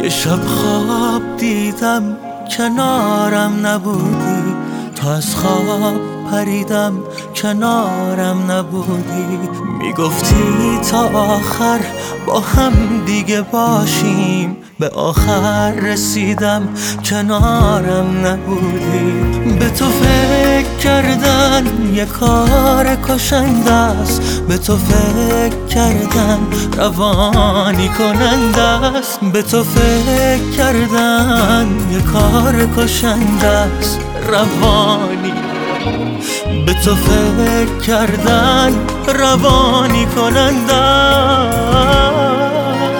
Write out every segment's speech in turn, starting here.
یه شب خواب دیدم کنارم نبودی، تا از خواب پریدم کنارم نبودی. میگفتی تا آخر با هم دیگه باشیم، به آخر رسیدم کنارم نبودی. به تو فکر کردن یه کار کشنده است، به تو فکر کردن روانی کننده است. به تو فکر کردن یه کار کشنده است، روانی. به تو فکر کردن روانی کننده است.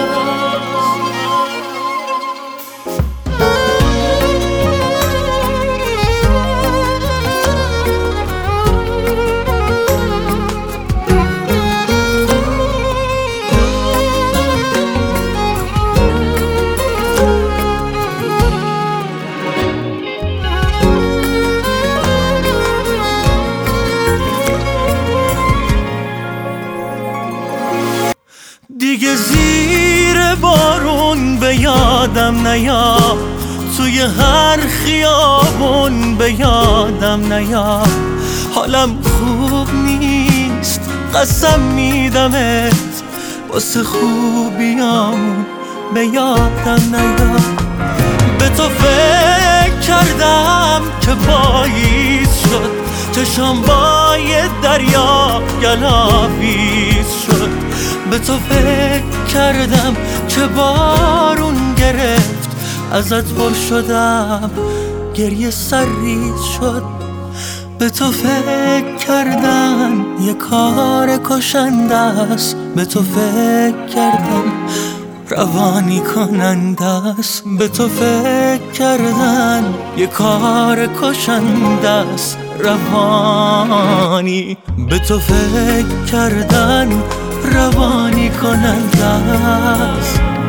دیگه زیر بارون به یادم نیاد، توی هر خیابون به یادم نیاد. حالم خوب نیست قسم میدمت، واسه خوبیامون به یادم نیاد. به تو فکر کردم که پاییز شد، چشام با یه دریا گلاویز شد. به تو فکر کردم که بارون گرفت، ازت پر شدم گریه سرریز شد. به تو فکر کردن یه کار کشنده است، به تو فکر کردم روانی کننده است. به تو فکر کردن یه کار کشنده است، روانی. به تو فکر کردن روانی کننده است.